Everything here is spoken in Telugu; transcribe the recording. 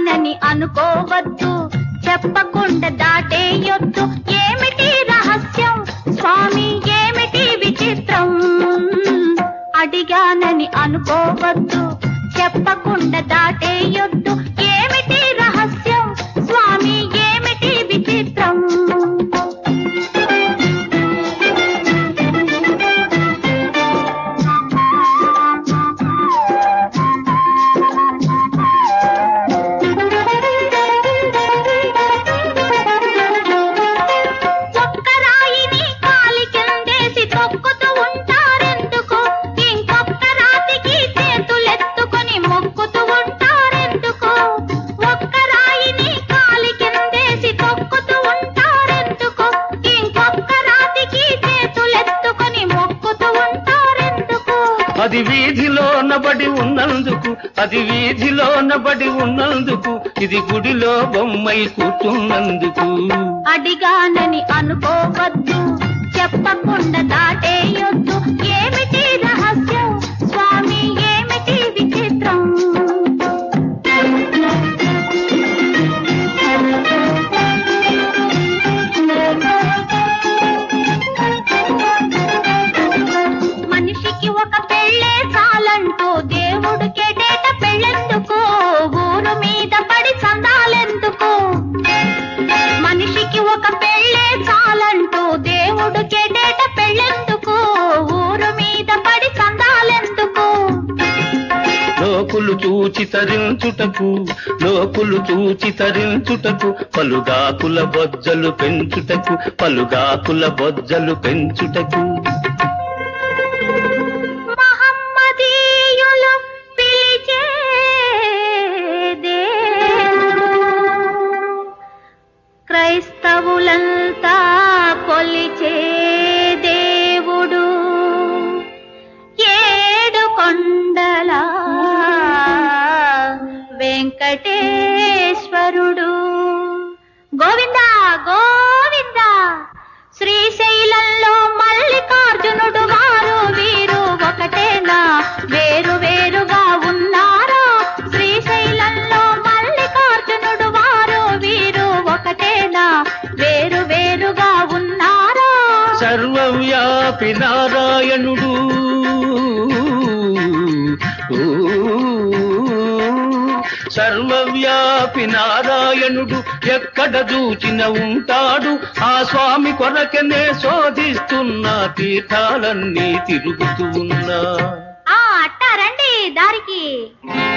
అడిగానని అనుకోవద్దు, చెప్పకుండా దాటేయొద్దు. ఏమిటి రహస్యం స్వామి, ఏమిటి విచిత్రం? అడిగానని అనుకోవద్దు, చెప్పకుండా దాటేయొద్దు. ఏమిటి రహస్యం స్వామి, ఏమిటి విచిత్రం? అది వీధిలో నబడి ఉన్నందుకు, అది వీధిలో నబడి ఉన్నందుకు, ఇది గుడిలో బొమ్మై కూర్చున్నందుకు. అడిగానని అనుకోవద్దు, చెప్పకుండా దాటేయొద్దు. ఏమిటి రహస్యం స్వామి, ఏమిటి విచిత్రం? మనిషికి ఒక పెళ్ళే చాలంటూ దేవుడికేటేట పెళ్ళెందుకు? ఊరు మీద పడి చందాలెందుకు? మనిషికి ఒక పెళ్ళే చాలంటూ దేవుడికేటేట పెళ్ళెందుకు? ఊరు మీద పడి చందాలెందుకు? లోకులు చూచి తరించుటకు, లోకులు చూచి తరించుటకు, పలుగాకుల బొజ్జలు పెంచుటకు, పలుగాకుల బొజ్జలు పెంచుటకు. మహమ్మదీయులు పిలిచే దేవుడు, క్రైస్తవులంతా కొలిచే దేవుడు, ఏడు కొండల వెంకటేశ్వరుడు. గోవిందా గోవిందా. శ్రీశైలంలో మల్లికార్జునుడు వారు వీరు ఒకటేనా, వేరు వేరుగా ఉన్నారా? శ్రీశైలంలో మల్లికార్జునుడు వారు వీరు ఒకటేనా, వేరు వేరుగా ఉన్నారా? సర్వవ్యాపి నారాయణుడు, సర్వవ్యాపి నారాయణుడు ఎక్కడ చూచిన ఉంటాడు. ఆ స్వామి కొరకనే శోధిస్తున్న తీర్థాలన్నీ తిరుగుతూ ఉన్నా. అట్టారండి దారికి.